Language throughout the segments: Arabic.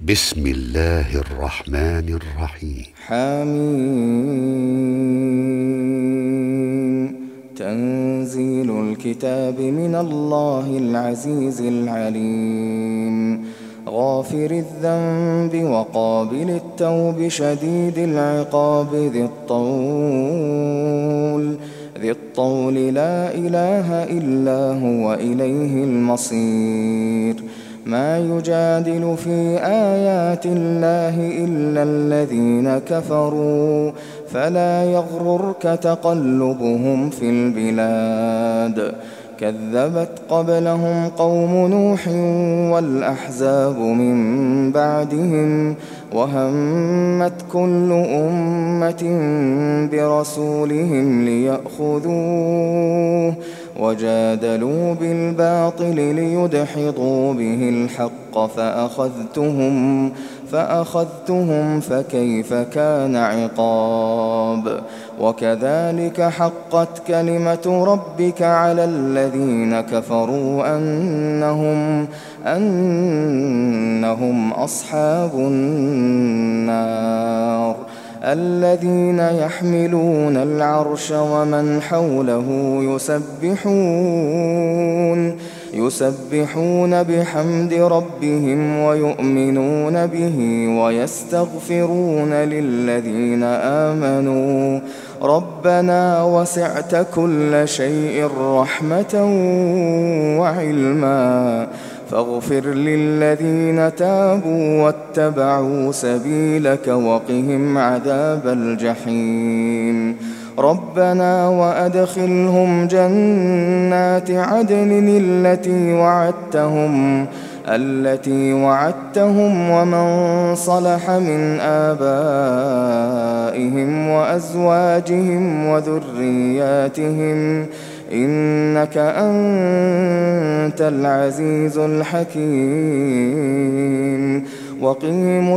بسم الله الرحمن الرحيم. حميم. تنزيل الكتاب من الله العزيز العليم. غافر الذنب وقابل التوب شديد العقاب ذي الطول لا إله إلا هو إليه المصير. ما يجادل في آيات الله إلا الذين كفروا فلا يغررك تقلبهم في البلاد. كذبت قبلهم قوم نوح والأحزاب من بعدهم وهمت كل أمة برسولهم ليأخذوه وجادلوا بالباطل ليدحضوا به الحق فأخذتهم فكيف كان عقاب. وكذلك حقت كلمة ربك على الذين كفروا أنهم أصحاب النار. الذين يحملون العرش ومن حوله يسبحون بحمد ربهم ويؤمنون به ويستغفرون للذين آمنوا ربنا وسعت كل شيء رحمة وعلما فاغفر للذين تابوا واتبعوا سبيلك وقهم عذاب الجحيم. ربنا وأدخلهم جنات عدن التي وعدتهم ومن صلح من آبائهم وأزواجهم وذرياتهم إنك أنت العزيز الحكيم. وقهم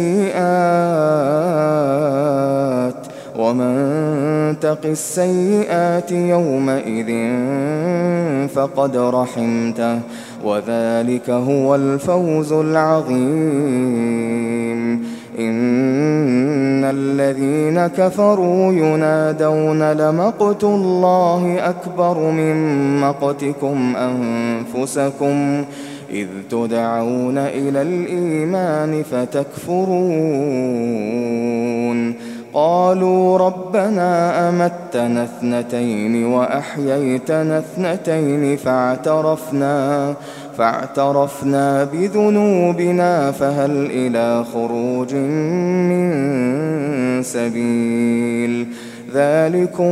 السيئات ومن تق السيئات يومئذ فقد رحمته وذلك هو الفوز العظيم. إن الذين كفروا ينادون لمقت الله أكبر من مقتكم أنفسكم إذ تدعون إلى الإيمان فتكفرون. قالوا ربنا أمتنا اثنتين وأحييتنا اثنتين فاعترفنا بذنوبنا فهل إلى خروج من سبيل. ذلكم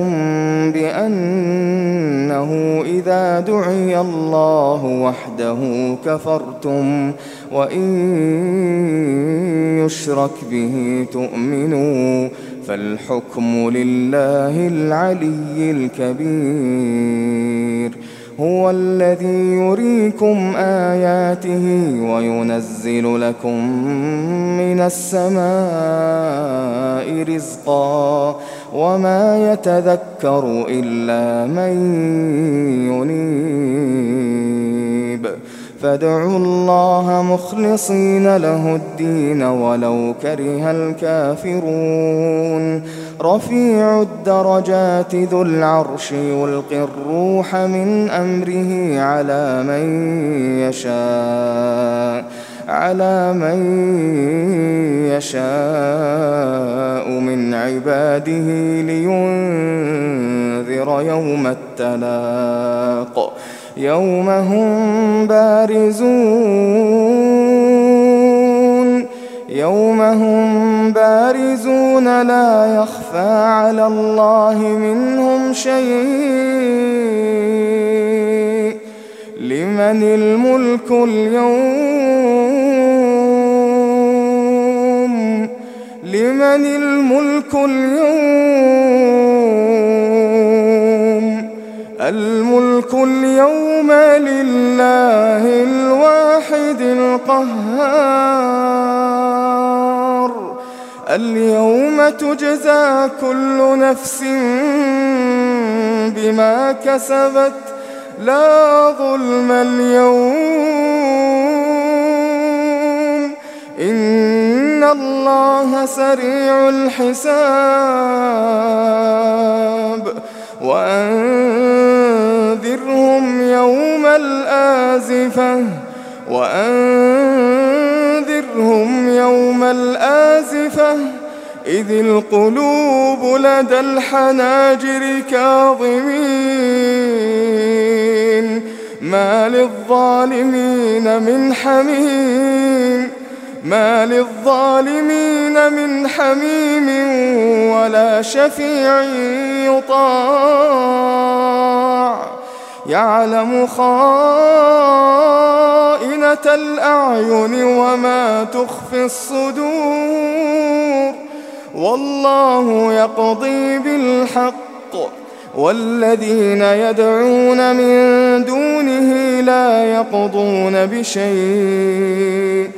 بأنه إذا دعي الله وحده كفرتم وإن يشرك به تؤمنوا فالحكم لله العلي الكبير. هو الذي يريكم آياته وينزل لكم من السماء رزقا وما يتذكر إلا من ينيب. فادعوا الله مخلصين له الدين ولو كره الكافرون. رفيع الدرجات ذو العرش يلقي الروح من أمره على من يشاء من عباده لينذر يوم التلاق يوم هم بارزون لا يخفى على الله منهم شيء. لمن الملك اليوم الملك اليوم لله الواحد القهار. اليوم تجزى كل نفس بما كسبت لا ظلم اليوم إن الله سريع الحساب وأنذرهم يوم الآزفة إذ القلوب لدى الحناجر كاظمين ما للظالمين من حميم ولا شفيع يطاع يعلم خائنة الأعين وما تخفي الصدور والله يقضي بالحق والذين يدعون من دونه لا يقضون بشيء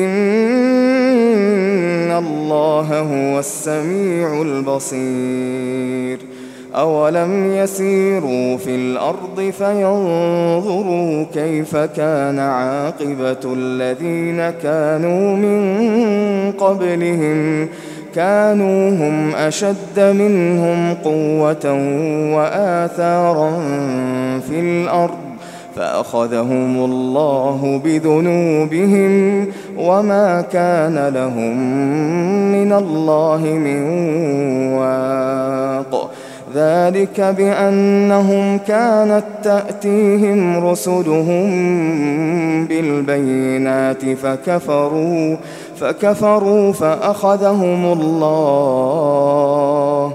إن الله هو السميع البصير أولم يسيروا في الأرض فينظروا كيف كان عاقبة الذين كانوا من قبلهم كانوا هم أشد منهم قوة وآثارا في الأرض فأخذهم الله بذنوبهم وما كان لهم من الله من واق ذلك بأنهم كانت تأتيهم رسلهم بالبينات فكفروا فأخذهم الله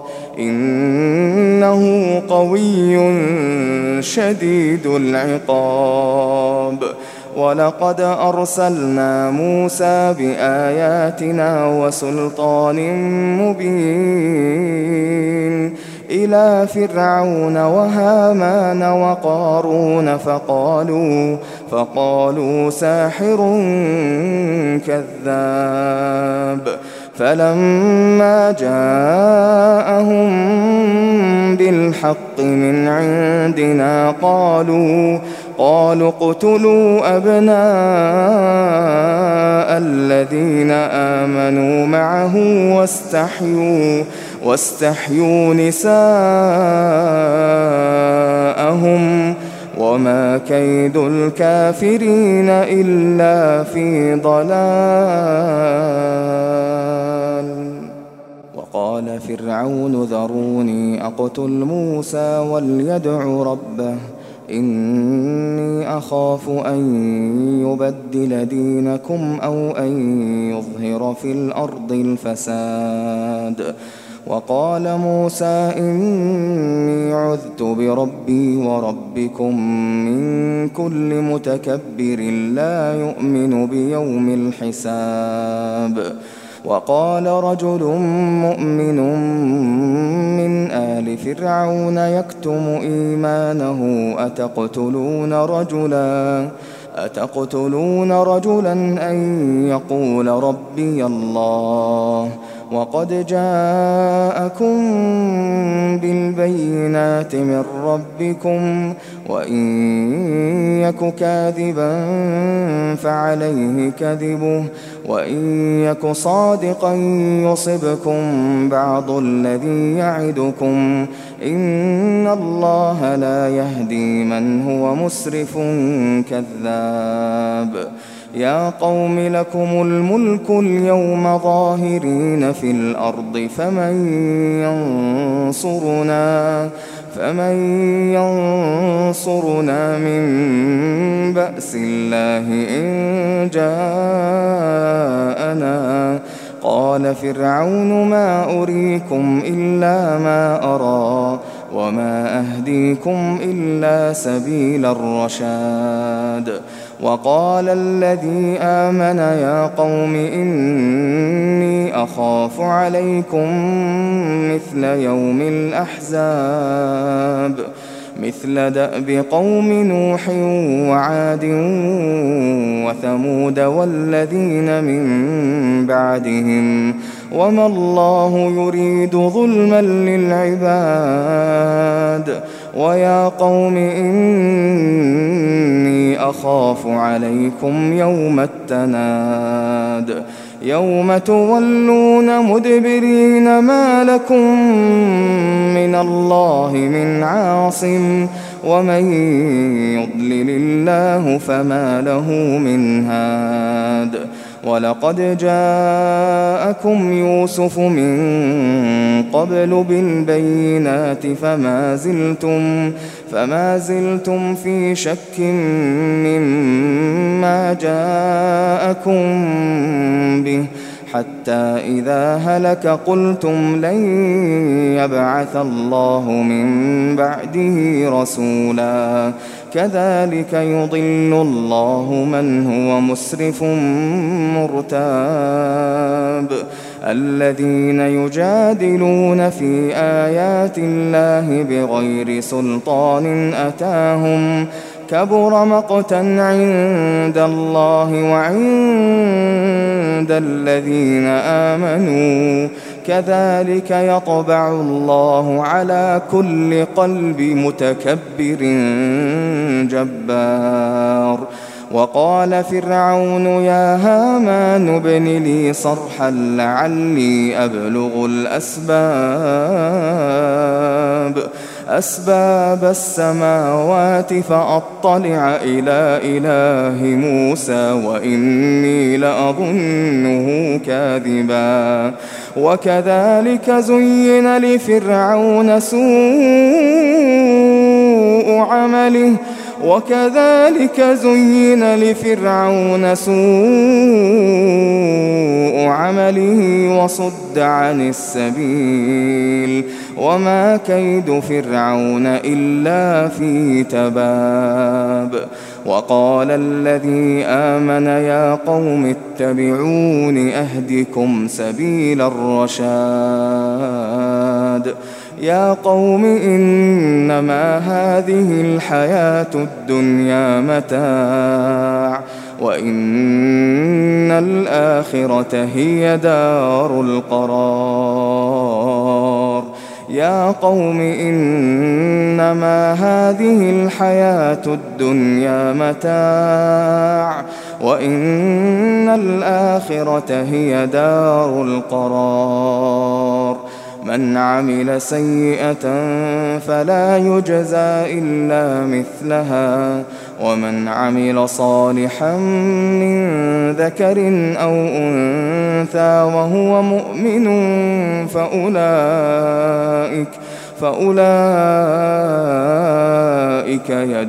إنه قوي شديد العقاب ولقد أرسلنا موسى بآياتنا وسلطان مبين إلى فرعون وهامان وقارون فقالوا ساحر كذاب فلما جاءهم بالحق من عندنا قالوا اقتلوا أبناء الذين آمنوا معه واستحيوا نساءهم وما كيد الكافرين إلا في ضلال وقال فرعون ذروني أقتل موسى وليدع ربه إني أخاف أن يبدل دينكم أو أن يظهر في الأرض الفساد وقال موسى إني عذت بربي وربكم من كل متكبر لا يؤمن بيوم الحساب وقال رجل مؤمن من آل فرعون يكتم إيمانه أتقتلون رجلا أن يقول ربي الله وقد جاءكم بالبينات من ربكم وإن يك كاذبا فعليه كذبه وإن يك صادقا يصبكم بعض الذي يعدكم إن الله لا يهدي من هو مسرف كذاب يا قوم لكم الملك اليوم ظاهرين في الأرض فمن ينصرنا من بأس الله إن جاءنا قال فرعون ما أريكم إلا ما أرى وما أهديكم إلا سبيل الرشاد وقال الذي آمن يا قوم إني أخاف عليكم مثل يوم الأحزاب مثل دأب قوم نوح وعاد وثمود والذين من بعدهم وما الله يريد ظلما للعباد ويا قوم إني أخاف عليكم يوم التناد يوم تولون مدبرين ما لكم من الله من عاصم ومن يضلل الله فما له من هاد ولقد جاءكم يوسف من قبل بالبينات فما زلتم في شك مما جاءكم به حتى إذا هلك قلتم لن يبعث الله من بعده رسولا كذلك يضل الله من هو مسرف مرتاب الذين يجادلون في آيات الله بغير سلطان أتاهم كبر مقتا عند الله وعند الذين آمنوا كذلك يطبع الله على كل قلب متكبر جبار وقال فرعون يا هامان ابن لي صرحا لعلي أبلغ أسباب السماوات فأطلع إلى إله موسى وإني لأظنه كاذبا وكذلك زين لفرعون سوء عمله وصد عن السبيل وما كيد فرعون إلا في تباب وقال الذي آمن يا قوم اتبعون أهدكم سبيل الرشاد يا قوم إنما هذه الحياة الدنيا متاع وإن الآخرة هي دار القرار يا قوم إنما هذه الحياة الدنيا متاع وإن الآخرة هي دار القرار من عمل سيئة فلا يجزى إلا مثلها ومن عمل صالحا من ذكر أو أنثى وهو مؤمن فأولئك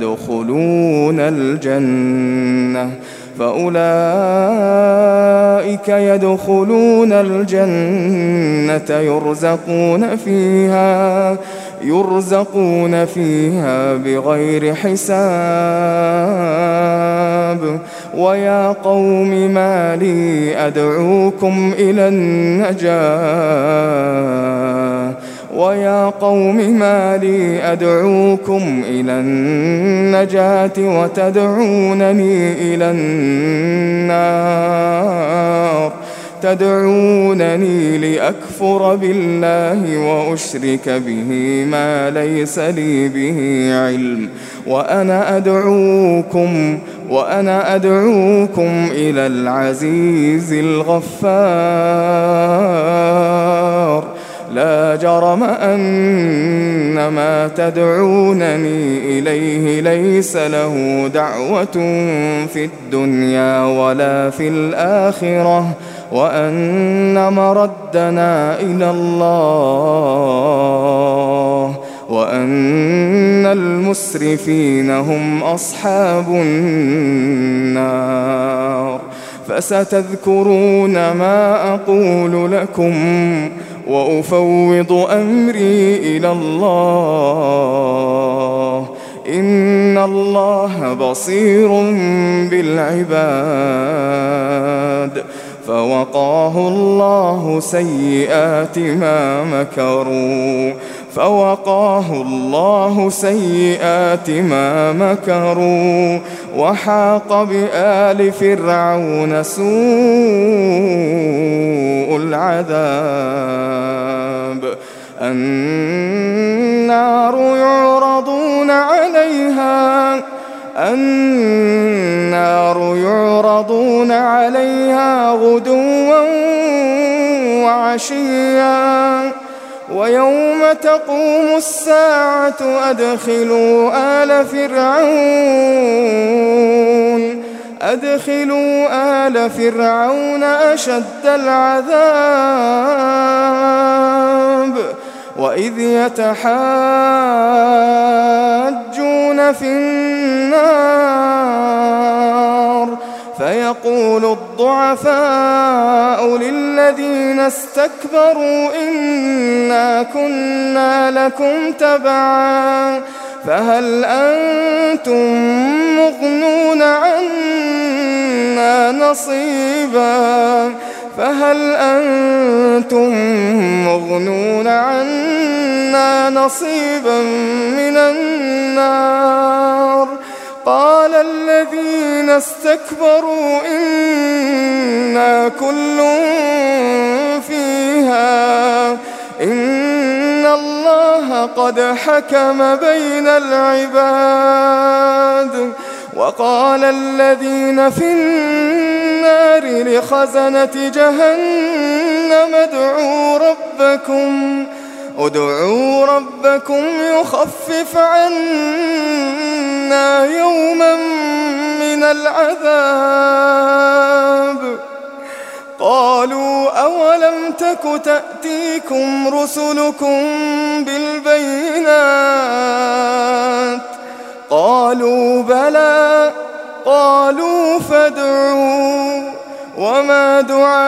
يدخلون الجنة يرزقون فيها بغير حساب ويا قوم ما لي أدعوكم إلى النجاة وتدعونني إلى النار تدعونني لأكفر بالله وأشرك به ما ليس لي به علم وأنا أدعوكم إلى العزيز الغفار لا جرم أن ما تدعونني إليه ليس له دعوة في الدنيا ولا في الآخرة وأن مردنا إلى الله وأن المسرفين هم أصحاب النار فستذكرون ما أقول لكم وأفوض أمري إلى الله إن الله بصير بالعباد فوقاه الله سيئات ما مكروا وحاق بآل فرعون سوء العذاب النار يعرضون عليها غدوا وعشيا ويوم تقوم الساعة أدخلوا آل فرعون أشد العذاب وإذ يتحاجون في النار فيقول الضعفاء للذين استكبروا إنا كنا لكم تبعا فهل أنتم مغنون عنا نصيبا من النار قال الذين استكبروا إنا كل فيها إن الله قد حكم بين العباد وقال الذين في النار لخزنة جهنم ادعوا ربكم يخفف عنا يوما من العذاب قالوا أولم تك تأتيكم رسلكم بالبينات قالوا بلى قالوا فادعوا وما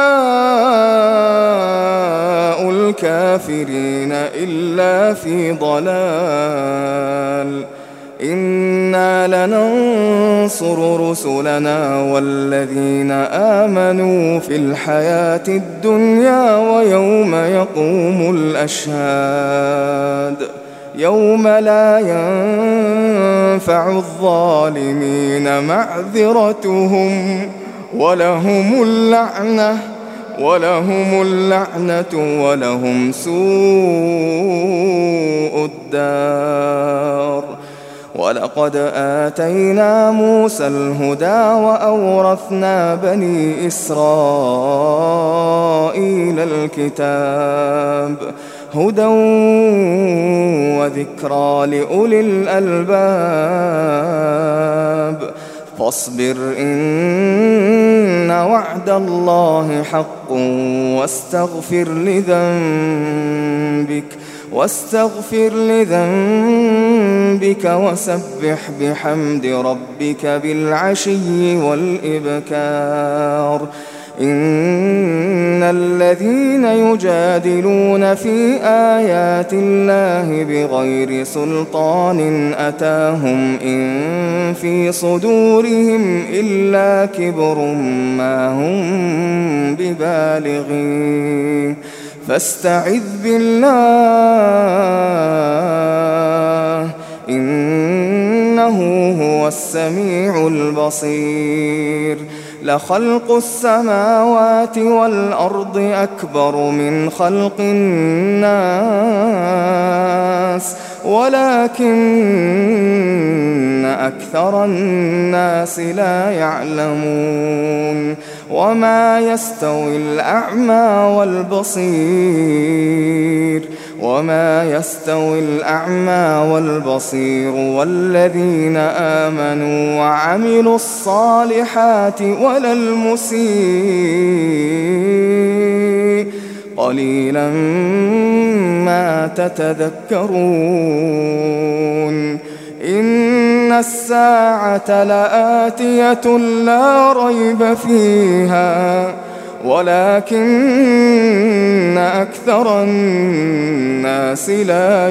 دعاء الكافرين إلا في ضلال إنا لننصر رسلنا والذين آمنوا في الحياة الدنيا ويوم يقوم الأشهاد يوم لا ينفع الظالمين معذرتهم ولهم اللعنة ولهم سوء الدار ولقد آتينا موسى الهدى وأورثنا بني إسرائيل الكتاب هدى وذكرى لأولي الألباب فاصبر إن وعد الله حق واستغفر لذنبك وسبح بحمد ربك بالعشي والإبكار إن الذين يجادلون في آيات الله بغير سلطان أتاهم إن في صدورهم إلا كبر ما هم ببالغين فاستعذ بالله إنه هو السميع البصير لخلق السماوات والأرض أكبر من خلق الناس ولكن أكثر الناس لا يعلمون وما يستوي الأعمى والبصير والذين آمنوا وعملوا الصالحات ولا المسيء قليلا ما تتذكرون إن الساعة لآتية لا ريب فيها ولكن أكثر الناس لا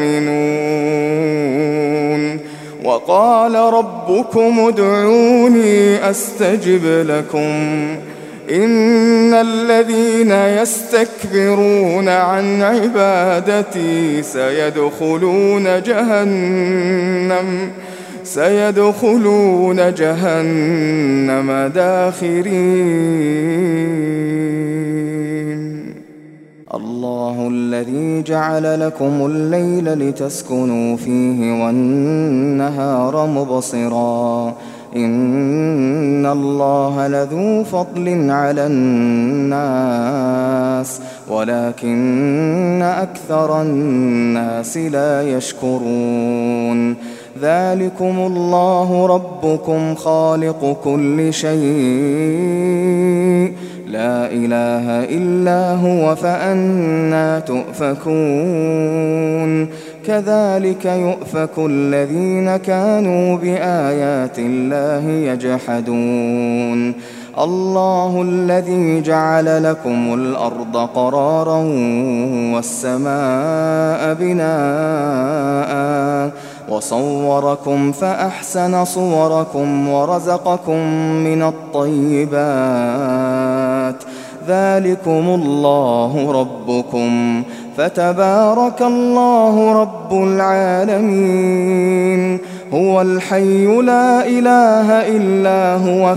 يؤمنون وقال ربكم ادعوني أستجب لكم إن الذين يستكبرون عن عبادتي سيدخلون جهنم داخرين الله الذي جعل لكم الليل لتسكنوا فيه والنهار مبصرا إن الله لذو فضل على الناس ولكن أكثر الناس لا يشكرون ذلكم الله ربكم خالق كل شيء لا إله إلا هو فأنى تؤفكون كذلك يؤفك الذين كانوا بآيات الله يجحدون الله الذي جعل لكم الأرض قرارا والسماء بناء وصوركم فأحسن صوركم ورزقكم من الطيبات ذلكم الله ربكم فتبارك الله رب العالمين هو الحي لا إله إلا هو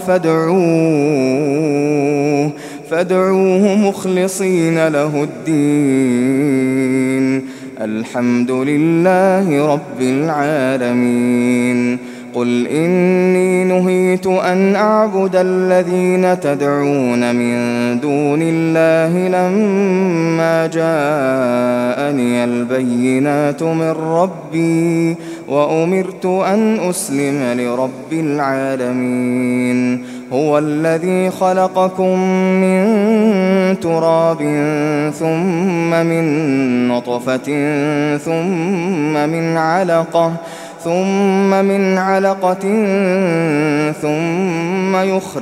فادعوه مخلصين له الدين الحمد لله رب العالمين قل إني نهيت أن أعبد الذين تدعون من دون الله لما جاءني البينات من ربي وأمرت أن أسلم لرب العالمين هو الذي خلقكم من تراب ثم من نطفة ثم من علقة ثم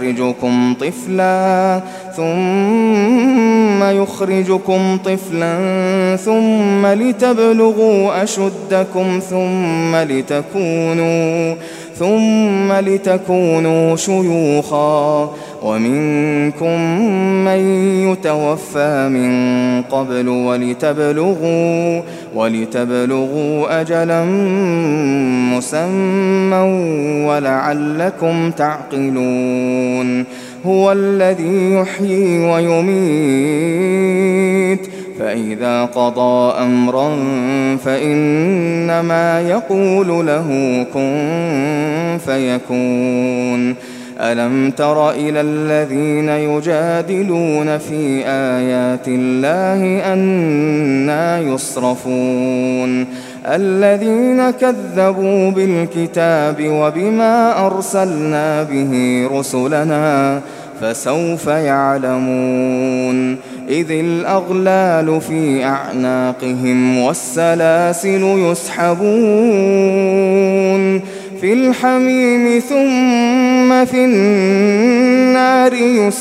يخرجكم طفلا ثم لتبلغوا أشدكم ثم لتكونوا شيوخا ومنكم من يتوفى من قبل ولتبلغوا أجلا مسمى ولعلكم تعقلون هو الذي يحيي ويميت فإذا قضى أمرا فإنما يقول له كن فيكون ألم تر إلى الذين يجادلون في آيات الله أنى يصرفون الذين كذبوا بالكتاب وبما أرسلنا به رسلنا فسوف يعلمون إذ الأغلال في أعناقهم والسلاسل يسحبون في الحميم ثم في النار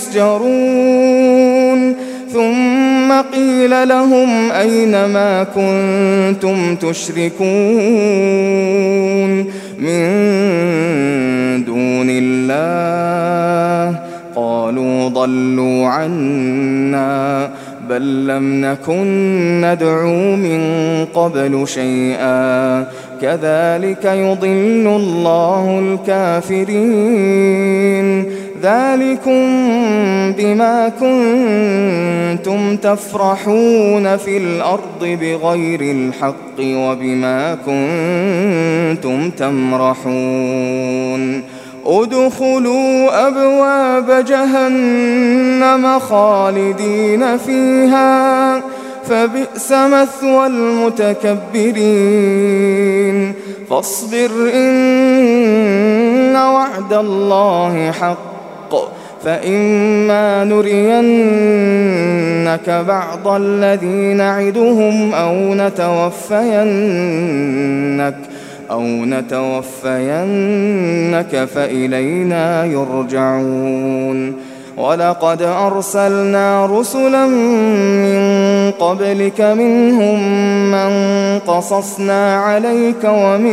يسجرون ثم قيل لهم أين ما كنتم تشركون من دون الله قالوا ضلوا عنا بل لم نكن ندعو من قبل شيئا كذلك يضل الله الكافرين ذلكم بما كنتم تفرحون في الأرض بغير الحق وبما كنتم تمرحون ادخلوا أبواب جهنم خالدين فيها فبئس مثوى المتكبرين فاصبر إن وعد الله حق فإما نرينك بعض الذي نعدهم أو نتوفينك فإلينا يرجعون ولقد أرسلنا رسلا من قبلك منهم من قصصنا عليك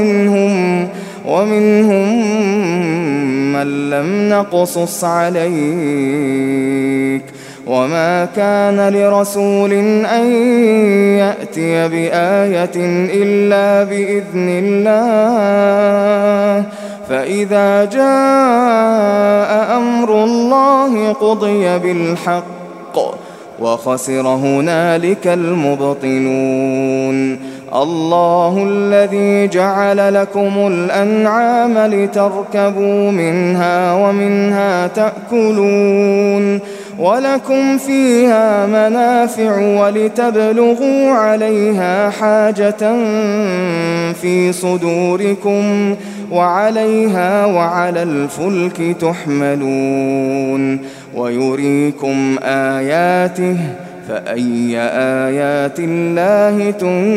ومنهم من لم نقصص عليك وما كان لرسول أن يأتي بآية إلا بإذن الله فإذا جاء أمر الله قضي بالحق وخسر هنالك المبطلون الله الذي جعل لكم الأنعام لتركبوا منها ومنها تأكلون ولكم فيها منافع ولتبلغوا عليها حاجة في صدوركم وعليها وعلى الفلك تحملون ويريكم آياته فأي آيات الله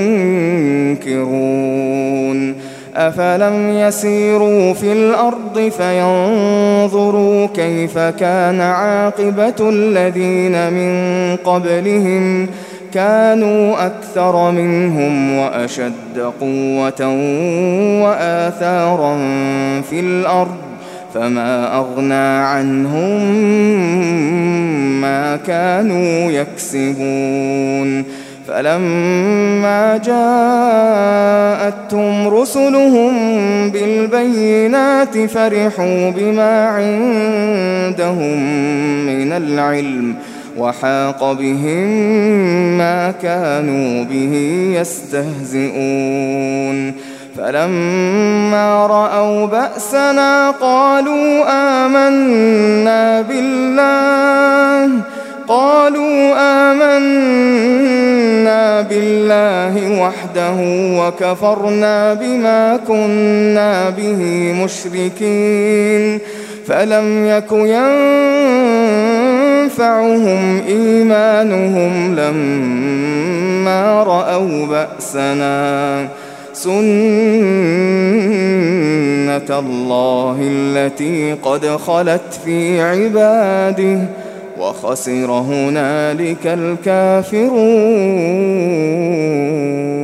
تنكرون أفلم يسيروا في الأرض فينظروا كيف كان عاقبة الذين من قبلهم كانوا أكثر منهم وأشد قوة وآثارا في الأرض فما أغنى عنهم ما كانوا يكسبون فلما جاءتهم رسلهم بالبينات فرحوا بما عندهم من العلم وحاق بهم ما كانوا به يستهزئون فلما رأوا بأسنا قالوا آمنا بالله وحده وكفرنا بما كنا به مشركين فلم يك ينفعهم إيمانهم لما رأوا بأسنا سنة الله التي قد خلت في عباده وخسر هنالك الكافرون.